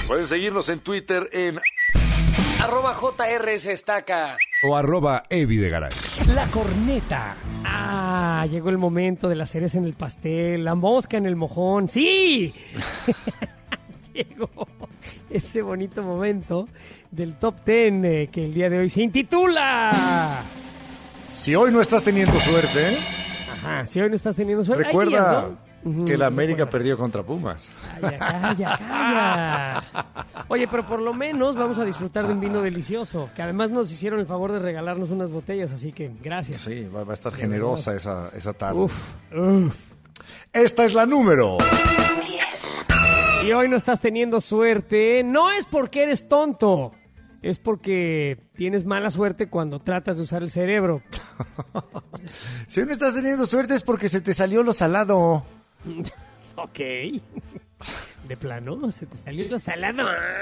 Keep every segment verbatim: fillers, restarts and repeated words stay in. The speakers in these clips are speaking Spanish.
Pueden seguirnos en Twitter en arroba J R S Estaca o arroba Evi de Garay. La corneta. Ah, llegó el momento de la cereza en el pastel, la mosca en el mojón. ¡Sí! Llegó ese bonito momento del top ten eh, que el día de hoy se intitula... Si hoy no estás teniendo suerte, ¿eh? Ajá, si hoy no estás teniendo suerte. Recuerda días, ¿no? que Uh-huh, la América recuerda. perdió contra Pumas. Calla, calla, calla. Oye, pero por lo menos vamos a disfrutar de un vino delicioso, que además nos hicieron el favor de regalarnos unas botellas, así que gracias. Sí, va, va a estar generosa esa, esa tarde. Uf, uf. Esta es la número. Si hoy no estás teniendo suerte, no es porque eres tonto, es porque tienes mala suerte cuando tratas de usar el cerebro. Si hoy no estás teniendo suerte es porque se te salió lo salado. Ok. De plano, se te salió lo salado.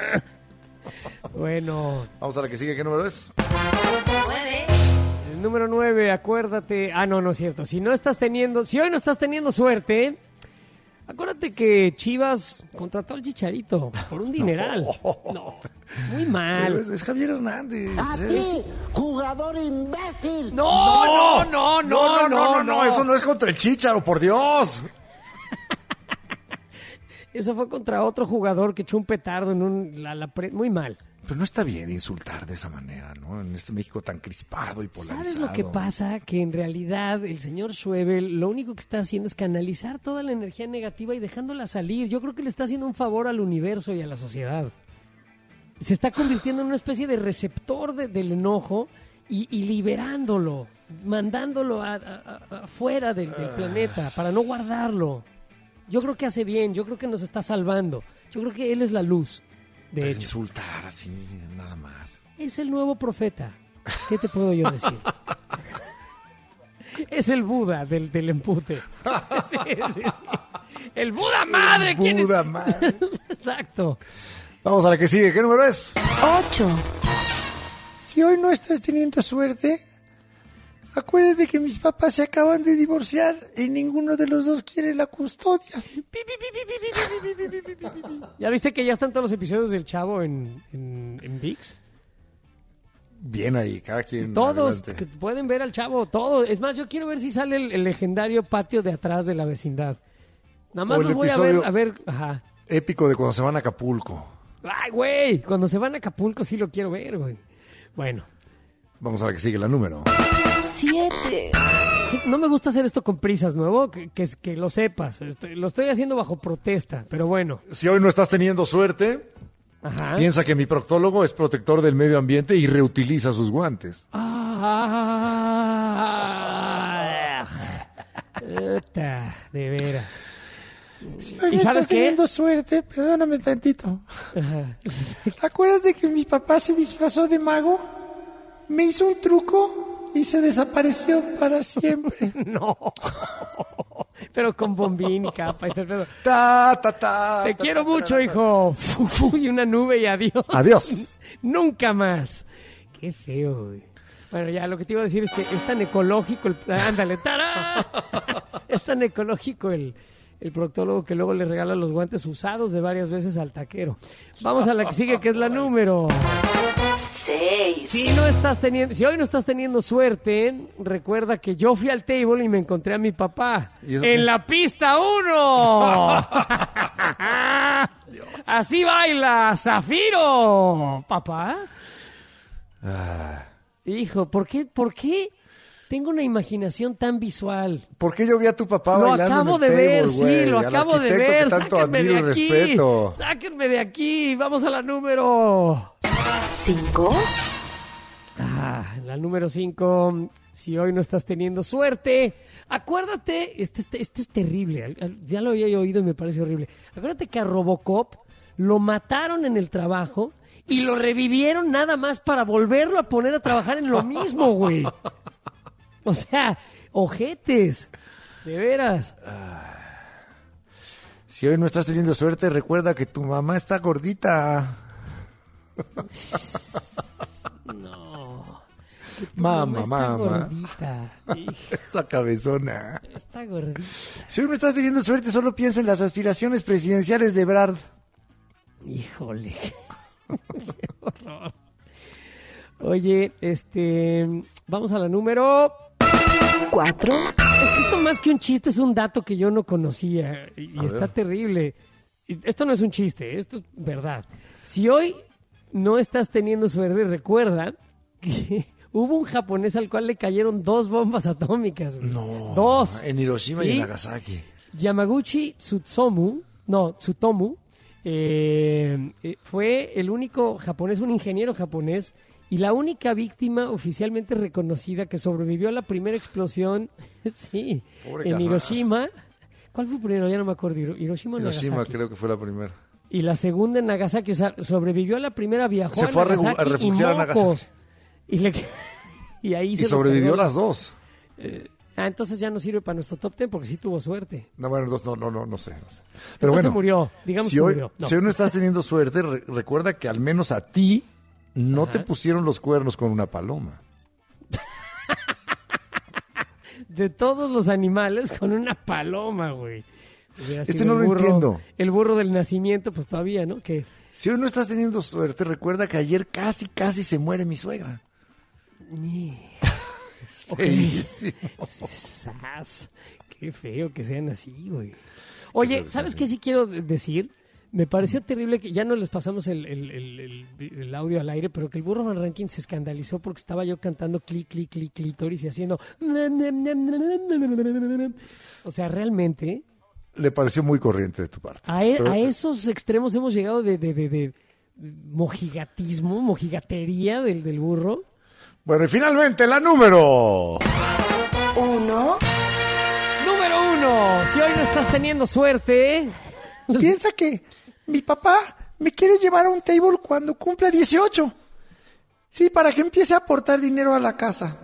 Bueno, Vamos a la que sigue. ¿Qué número es? el número nueve, acuérdate. Ah, no, no es cierto. Si no estás teniendo, si hoy no estás teniendo suerte, acuérdate que Chivas contrató al Chicharito por un dineral. No, muy Pero mal. es, es Javier Hernández. ¡A es- ti, jugador imbécil! No, no, no, no, no, no, Eso no es contra el Chícharo, por Dios. Eso fue contra otro jugador que echó un petardo en un la, la pre- muy mal. Pero no está bien insultar de esa manera, ¿no? En este México tan crispado y polarizado. ¿Sabes lo que pasa? Que en realidad el señor Schwebel lo único que está haciendo es canalizar toda la energía negativa y dejándola salir. Yo creo que le está haciendo un favor al universo y a la sociedad. Se está convirtiendo en una especie de receptor de- del enojo y, y liberándolo, mandándolo a- a- a- afuera del, del planeta para no guardarlo. Yo creo que hace bien, yo creo que nos está salvando. Yo creo que él es la luz, de Pero hecho. insultar así, nada más. Es el nuevo profeta. ¿Qué te puedo yo decir? Es el Buda del, del empute. Sí, sí, sí. El Buda madre. El ¿quién es? Buda madre. Exacto. Vamos a la que sigue. ¿Qué número es? ocho. Si hoy no estás teniendo suerte, acuérdate que mis papás se acaban de divorciar y ninguno de los dos quiere la custodia. ¿Ya viste que ya están todos los episodios del Chavo en, en, en ViX? Bien ahí, cada quien. Todos adelante. que pueden ver al Chavo, todos. Es más, yo quiero ver si sale el, el legendario patio de atrás de la vecindad. Nada más O el los voy a ver, episodio- a ver, ajá. Épico de cuando se van a Acapulco. Ay, güey, cuando se van a Acapulco sí lo quiero ver, güey. Bueno, Vamos a la que sigue, la número. siete. no me gusta hacer esto con prisas, nuevo, que, que, que lo sepas. Estoy- lo estoy haciendo bajo protesta, pero bueno. Si hoy no estás teniendo suerte, Ajá. piensa que mi proctólogo es protector del medio ambiente y reutiliza sus guantes. Ah, Puta, de veras. Si hoy ¿Y no sabes estás qué? teniendo suerte, perdóname tantito. Ajá. Acuérdate que mi papá se disfrazó de mago, me hizo un truco y se desapareció para siempre. No. Pero con bombín y capa y todo el pedo. Ta, ta, ta, Te ta, quiero ta, mucho, ta, hijo. Fu, fu, y una nube y adiós. Adiós. Nunca más. Qué feo, güey. Bueno, ya lo que te iba a decir es que es tan ecológico el... Ándale, ¡tarán! Es tan ecológico el, el proctólogo que luego le regala los guantes usados de varias veces al taquero. Vamos a la que sigue, que es la número... seis. Si no estás teniendo, si hoy no estás teniendo suerte, recuerda que yo fui al table y me encontré a mi papá ¿Y eso en qué? la pista uno. Así baila Zafiro, papá. Hijo, ¿por qué, por qué tengo una imaginación tan visual? ¿Por qué yo vi a tu papá Lo bailando acabo en de el table, ver, güey? sí, lo Al acabo de arquitecto ver. que tanto Sáquenme admiro de y aquí. respeto. Sáquenme de aquí. Vamos a la número. cinco. Ah, la número cinco. Si hoy no estás teniendo suerte, acuérdate, este, este, este es terrible, al- al- ya lo había oído y me parece horrible. Acuérdate que a Robocop lo mataron en el trabajo y lo revivieron nada más para volverlo a poner a trabajar en lo mismo, güey. O sea, ojetes, de veras. Si hoy no estás teniendo suerte, recuerda que tu mamá está gordita. No. Tu Mamá, está mamá. gordita. Hija, Esta cabezona. está gordita. Si hoy no estás teniendo suerte, solo piensa en las aspiraciones presidenciales de Brad. Híjole. Qué horror. Oye, este, vamos a la número cuatro. Es que esto más que un chiste es un dato que yo no conocía y, y está ver. terrible. Y esto no es un chiste, esto es verdad. Si hoy no estás teniendo suerte, recuerda que hubo un japonés al cual le cayeron dos bombas atómicas. Güey. No. Dos. En Hiroshima ¿Sí? y en Nagasaki. Yamaguchi Tsutomu, no, Tsutomu, eh, eh, fue el único japonés, un ingeniero japonés, y la única víctima oficialmente reconocida que sobrevivió a la primera explosión, sí, Pobre en carnal. Hiroshima. ¿Cuál fue primero? Ya no me acuerdo. Hiro- Hiroshima o Hiroshima Nagasaki. creo que fue la primera. Y la segunda en Nagasaki, o sea, sobrevivió a la primera, viajó Se a fue a regu- Nagasaki a refugiar y a Nagasaki. mocos. Y, le- y ahí Y se lo sobrevivió cargó. las dos. Ah, entonces ya no sirve para nuestro top ten porque sí tuvo suerte. No, bueno, dos, no, no, no, no sé. No sé. Pero Entonces bueno, murió, digamos si que hoy, murió. No. si hoy no estás teniendo suerte, re- recuerda que al menos a ti no Ajá. te pusieron los cuernos con una paloma. De todos los animales con una paloma, güey. Hubiera Este sido no el lo burro- entiendo. El burro del nacimiento, pues todavía, ¿no? Que Si hoy no estás teniendo suerte, recuerda que ayer casi, casi se muere mi suegra. Feísimo. Sas. Qué feo que sean así, güey. Oye, ¿sabes qué sí quiero de- decir? Me pareció terrible que ya no les pasamos el, el- el- el- el audio al aire, pero que el burro Van Rankin se escandalizó porque estaba yo cantando clic, clic, clic, clítoris y haciendo... O sea, realmente, Le pareció muy corriente de tu parte. a, e- Pero- a esos extremos hemos llegado de, de, de- de mojigatismo, mojigatería del, del burro. Bueno, y finalmente la número. Uno. Número uno, si hoy no estás teniendo suerte... Piensa que mi papá me quiere llevar a un table cuando cumpla dieciocho. Sí, para que empiece a aportar dinero a la casa.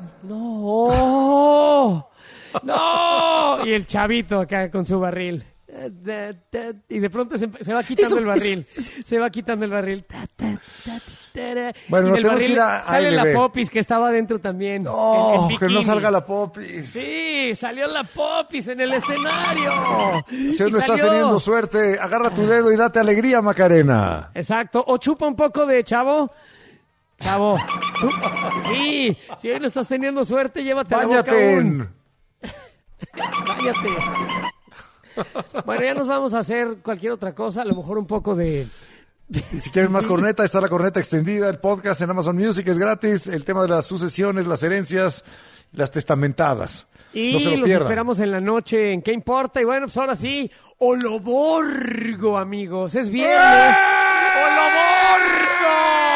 ¡No! ¡No! Y el chavito acá con su barril. Y de pronto se, se va quitando Eso, el barril. Se va quitando el barril. Ta, ta, ta, tara. Bueno, Y nos del tenemos que barril ir a- a sale la L B. popis que estaba adentro también. ¡Oh, en- en que no bikini. salga la popis! Sí, salió la popis en el escenario. Si hoy Y no estás salió- teniendo suerte, agarra tu dedo y date alegría, Macarena. Exacto. O chupa un poco de chavo. Chavo. Chupa. Sí, si hoy no estás teniendo suerte, llévate a la boca Báñate un... en... Cállate. Bueno, ya nos vamos a hacer cualquier otra cosa, a lo mejor un poco de... Y si quieres más corneta, está la corneta extendida, el podcast en Amazon Music es gratis, el tema de las sucesiones, las herencias, las testamentadas. Y no se lo los pierdan. esperamos en la noche en ¿Qué importa? Y bueno, pues ahora sí, Oloborgo, amigos. Es viernes. ¡Oloborgo!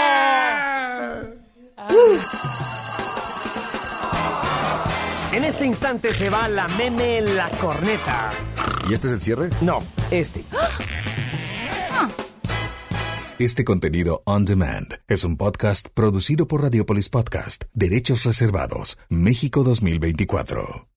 En este instante se va la meme la corneta. ¿Y este es el cierre? No, este. Este contenido on demand es un podcast producido por Radiopolis Podcast, Derechos Reservados, México dos mil veinticuatro.